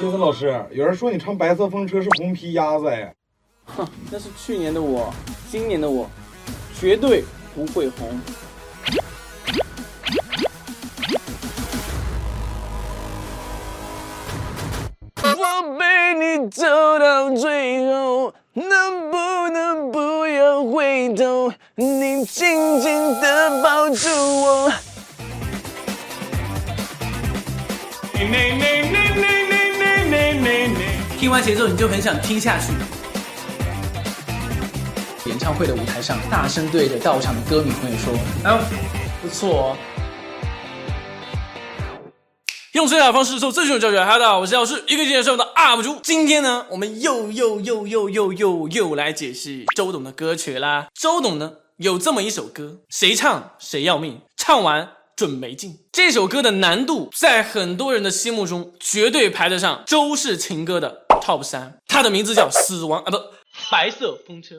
铁子老师，有人说你唱《白色风车》是红皮鸭子哎。 哼，那是去年的我，今年的我绝对不会红。我陪你走到最后，能不能不要回头？你紧紧地抱住我。听完节奏你就很想听下去。演唱会的舞台上，大声对着到场的歌迷朋友说：“不错哦。”用最好的方式受最凶的教育。大家好，我是药师，一个接着生活的 UP 主。今天呢，我们又来解析周董的歌曲啦。周董呢有这么一首歌，谁唱谁要命，唱完准没劲。这首歌的难度在很多人的心目中绝对排得上周氏情歌的 TOP 3。它的名字叫死亡白色风车。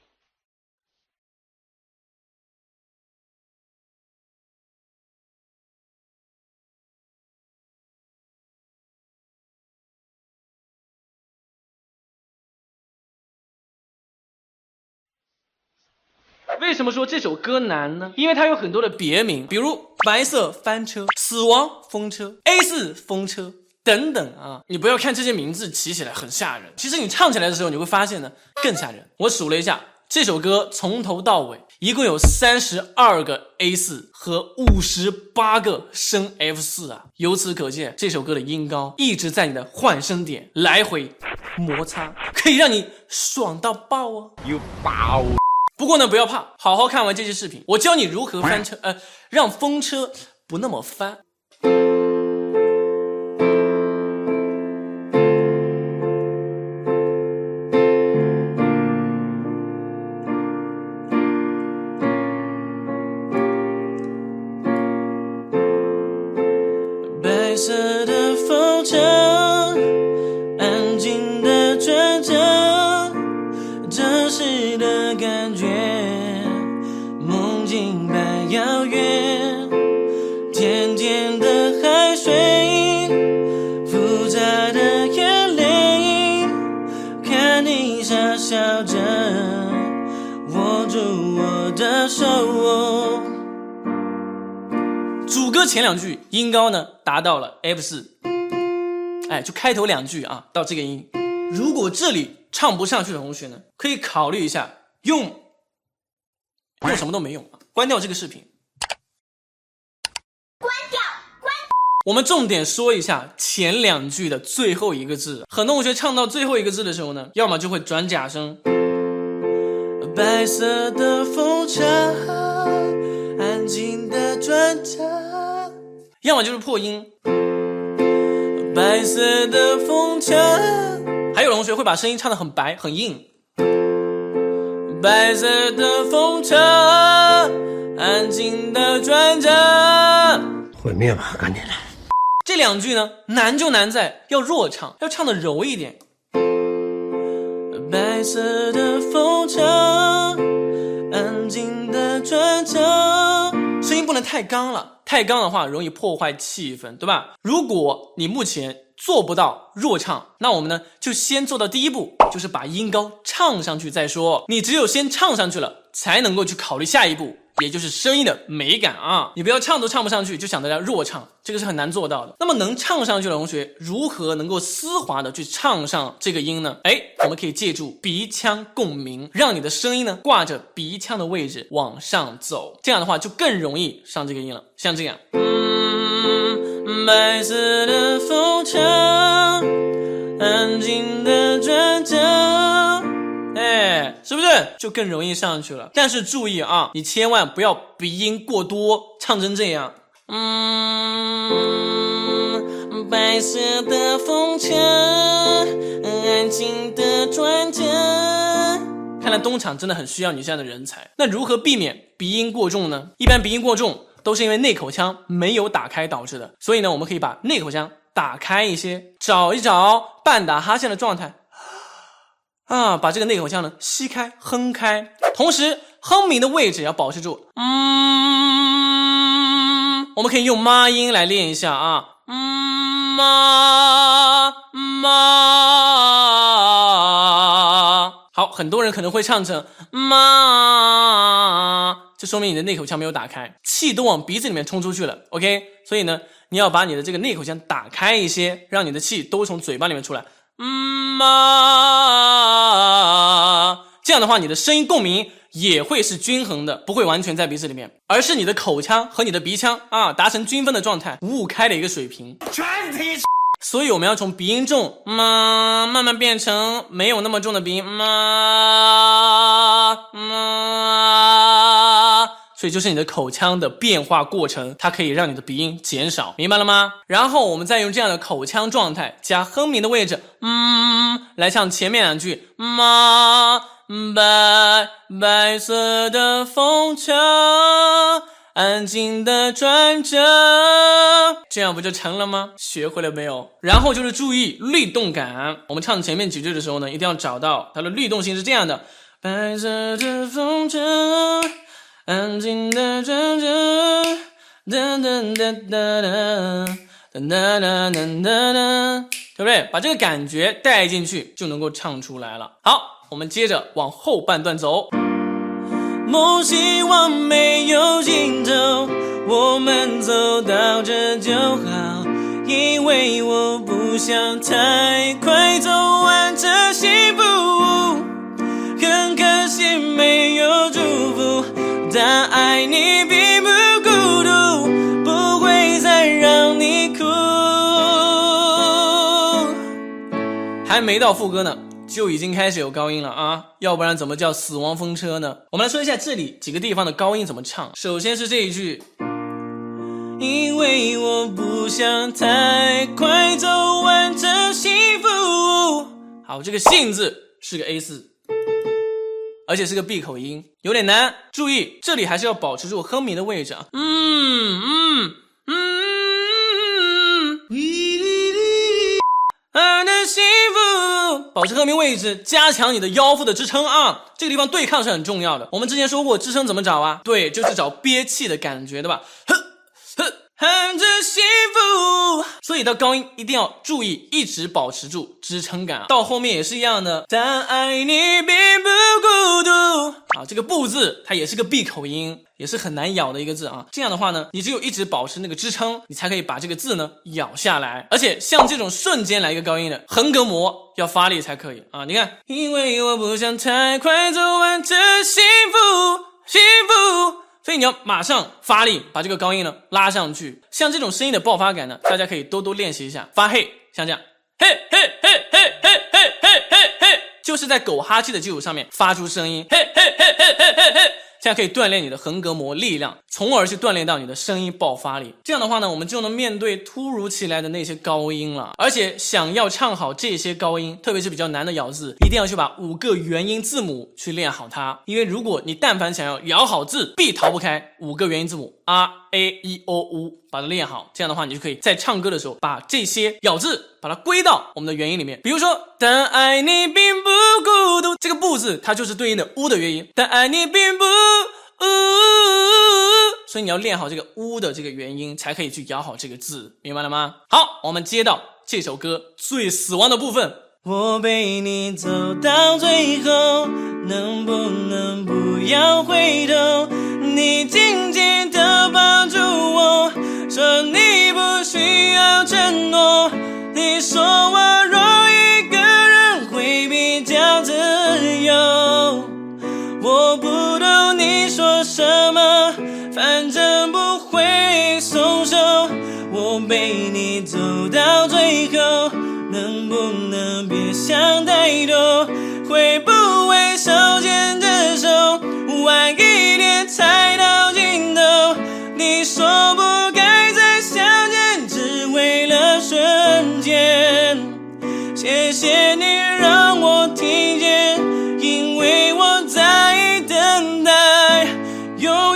为什么说这首歌难呢？因为它有很多的别名，比如白色翻车、死亡风车、A4 风车等等啊。你不要看这些名字起起来很吓人，其实你唱起来的时候你会发现呢更吓人。我数了一下，这首歌从头到尾一共有32个 A4 和58个升 F4 啊。由此可见，这首歌的音高一直在你的换声点来回摩擦，可以让你爽到爆哦。 有爆！ 不过呢，不要怕，好好看完这期视频，我教你如何翻车，让风车不那么翻。白色的风车，安静的转着，真实的感觉，梦境般遥远，甜甜的海水，复杂的眼泪，看你傻笑着，握住我的手。主歌前两句音高呢达到了 F4， 就开头两句啊到这个音。如果这里唱不上去的同学呢，可以考虑一下用什么都没用，关掉这个视频。关掉。我们重点说一下前两句的最后一个字。很多同学唱到最后一个字的时候呢，要么就会转假声，白色的风车，安静的转着，要么就是破音，白色的风车。还有同学会把声音唱得很白很硬，白色的风车，安静的转着。 毁灭吧，赶紧来。 这两句呢难就难在要弱唱，要唱得柔一点。白色的风车，安静的转着，声音不能太刚了，太刚的话容易破坏气氛，对吧？如果你目前做不到弱唱，那我们呢就先做到第一步，就是把音高唱上去再说。你只有先唱上去了，才能够去考虑下一步，也就是声音的美感啊。你不要唱都唱不上去就想着要弱唱，这个是很难做到的。那么能唱上去的同学，如何能够丝滑的去唱上这个音呢？我们可以借助鼻腔共鸣，让你的声音呢挂着鼻腔的位置往上走，这样的话就更容易上这个音了。像这样，白色的风车，安静的转着，是不是就更容易上去了？但是注意啊，你千万不要鼻音过多，唱成这样。白色的风车，安静的转着。看来东厂真的很需要你这样的人才。那如何避免鼻音过重呢？一般鼻音过重都是因为内口腔没有打开导致的，所以呢，我们可以把内口腔打开一些，找一找半打哈欠的状态把这个内口腔呢吸开哼开，同时哼鸣的位置要保持住。我们可以用妈音来练一下啊，妈妈。好，很多人可能会唱成妈，这说明你的内口腔没有打开，气都往鼻子里面冲出去了 OK， 所以呢你要把你的这个内口腔打开一些，让你的气都从嘴巴里面出来妈，这样的话你的声音共鸣也会是均衡的，不会完全在鼻子里面，而是你的口腔和你的鼻腔达成均分的状态，五五开的一个水平。所以我们要从鼻音重妈慢慢变成没有那么重的鼻音妈，所以就是你的口腔的变化过程，它可以让你的鼻音减少，明白了吗？然后我们再用这样的口腔状态加哼鸣的位置来唱前面两句妈，白色的风车安静的转着，这样不就成了吗？学会了没有？然后就是注意律动感，我们唱前面几句的时候呢，一定要找到它的律动性是这样的，白色的风车安静的转着，哒哒哒哒哒哒哒哒哒哒，对不对？把这个感觉带进去就能够唱出来了。好，我们接着往后半段走。梦希望没有尽头，我们走到这就好，因为我不想太快走完这幸福，很可惜没有祝福，但爱你并不孤独，不会再让你哭。还没到副歌呢就已经开始有高音了啊，要不然怎么叫死亡风车呢？我们来说一下这里几个地方的高音怎么唱。首先是这一句，因为我不想太快走完这幸福。好，这个幸字是个 A4， 而且是个闭口音，有点难，注意这里还是要保持住哼鸣的位置啊。幸福，保持哼鸣位置，加强你的腰腹的支撑啊！这个地方对抗是很重要的。我们之前说过，支撑怎么找啊？对，就是找憋气的感觉，对吧？喊着幸福，所以到高音一定要注意，一直保持住支撑感。到后面也是一样的，但爱你并不孤独。啊，这个不字它也是个闭口音，也是很难咬的一个字啊。这样的话呢，你只有一直保持那个支撑，你才可以把这个字呢咬下来。而且像这种瞬间来一个高音的横膈膜要发力才可以啊。你看，因为我不想太快走完这幸福，幸福。所以你要马上发力，把这个高音呢拉上去。像这种声音的爆发感呢，大家可以多多练习一下。发嘿，像这样，嘿嘿嘿嘿嘿嘿嘿嘿嘿，就是在狗哈气的基础上面发出声音，嘿嘿嘿嘿嘿嘿嘿，这样可以锻炼你的横膈膜力量，从而去锻炼到你的声音爆发力。这样的话呢，我们就能面对突如其来的那些高音了。而且想要唱好这些高音，特别是比较难的咬字，一定要去把5个元音字母去练好它。因为如果你但凡想要咬好字，必逃不开5个元音字母 R A E O U， 把它练好。这样的话，你就可以在唱歌的时候把这些咬字把它归到我们的元音里面。比如说，但爱你并不孤独，这个不字它就是对应的乌的元音，但爱你并不所以你要练好这个乌的这个元音，才可以去咬好这个字，明白了吗？好，我们接到这首歌最死亡的部分。我陪你走到最后，能不能不要回头？你紧紧地抱住我，说你不需要承诺。你说我若一个人会比较自由，我不懂你说什么，反正不会松手。我陪你走到最后，能不能别想太多？会不会手牵着手，晚一点才到尽头？你说不该再相见，只为了瞬间。谢谢你让我听见，因为我在等待永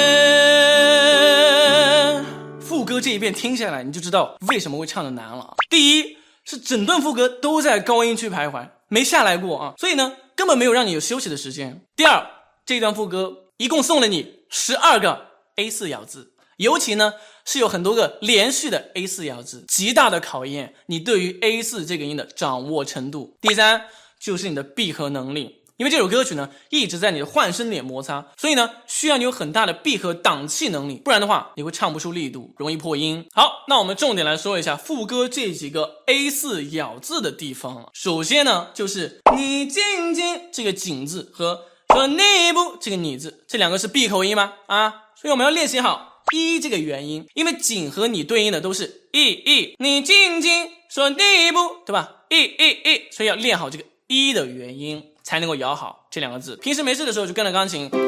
远。副歌这一遍听下来，你就知道为什么会唱得难了。第一是整段副歌都在高音区徘徊，没下来过啊，所以呢根本没有让你有休息的时间。第二，这段副歌一共送了你12个 A4 咬字， 尤其呢是有很多个连续的 A4 咬字，极大的考验你对于 A4 这个音的掌握程度。第三就是你的闭合能力，因为这首歌曲呢一直在你的换声点摩擦，所以呢需要你有很大的闭合挡气能力，不然的话你会唱不出力度，容易破音。好，那我们重点来说一下副歌这几个 A4 咬字的地方。首先呢就是你静静这个静字和说你不这个你字，这两个是闭口音吗？所以我们要练习好一这个元音，因为紧和你对应的都是一，你静静说你不，对吧？一，所以要练好这个一的元音才能够咬好这两个字。平时没事的时候就跟着钢琴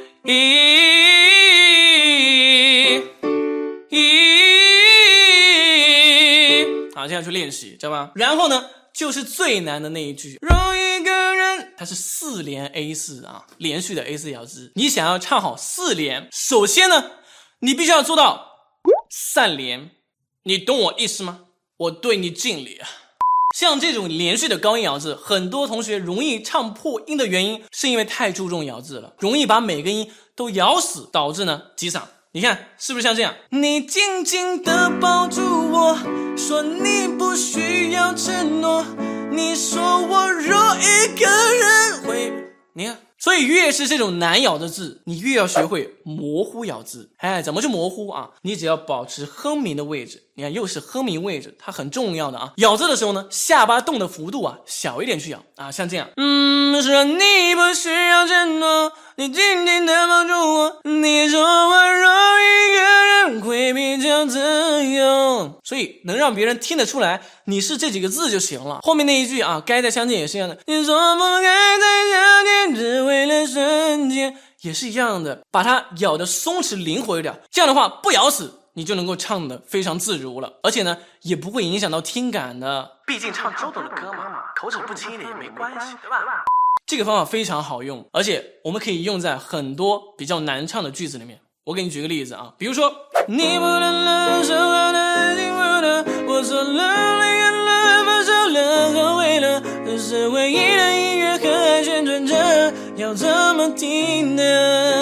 好，这样去练习，知道吧？然后呢就是最难的那一句，容一个人，它是4连 A4 连续的 A4 咬字。你想要唱好4连，首先呢你必须要做到3连，你懂我意思吗？我对你敬礼啊！像这种连续的高音咬字，很多同学容易唱破音的原因是因为太注重咬字了，容易把每个音都咬死，导致呢挤嗓。你看是不是像这样？你紧紧地抱住我，说你不需要承诺，你说我若一个人会，你看，所以越是这种难咬的字，你越要学会模糊咬字。怎么去模糊啊？你只要保持哼鸣的位置，你看又是哼鸣位置，它很重要的啊。咬字的时候呢，下巴动的幅度小一点去咬像这样。说你不需要承诺，你紧紧地抱住我，你说我若一个人会比较自由。所以能让别人听得出来你是这几个字就行了。后面那一句该在相见也是一样的，你说不该在相见只为了瞬间，也是一样的，把它咬得松弛灵活一点，这样的话不咬死你就能够唱得非常自如了，而且呢也不会影响到听感的，毕竟唱周董的歌嘛，口齿不清一点也没关系，对吧？这个方法非常好用，而且我们可以用在很多比较难唱的句子里面。我给你举个例子比如说你不能了，说好的幸福的，我说了离开了，分手了，后悔了，这是唯一的音乐和爱旋转着，要怎么听呢？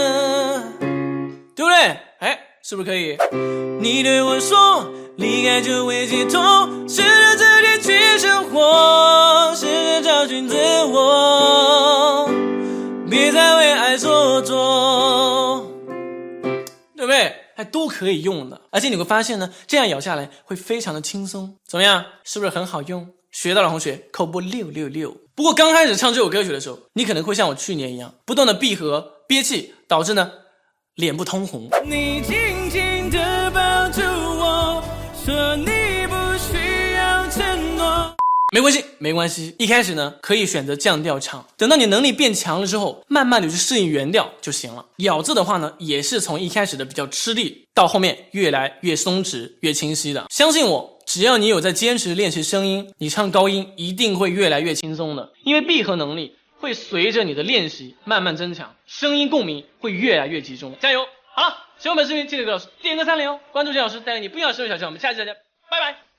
对不对？是不是可以？你对我说离开就会解脱，试着自己去生活，试着找寻自我，别再为爱所作，对不对？都可以用的，而且你会发现呢，这样咬下来会非常的轻松。怎么样？是不是很好用？学到了同学扣波666。不过刚开始唱这首歌曲的时候，你可能会像我去年一样，不断的闭合憋气，导致呢脸部通红。你紧紧地抱住我，说你不需要承诺。没关系，一开始呢可以选择降调唱，等到你能力变强了之后，慢慢的去适应原调就行了。咬字的话呢，也是从一开始的比较吃力，到后面越来越松弛越清晰的。相信我，只要你有在坚持练习声音，你唱高音一定会越来越轻松的，因为闭合能力会随着你的练习慢慢增强，声音共鸣会越来越集中。加油！好了，喜欢本视频记得给老师点个3连关注姜老师，带给你不一样的声音小窍，我们下期再见，拜拜。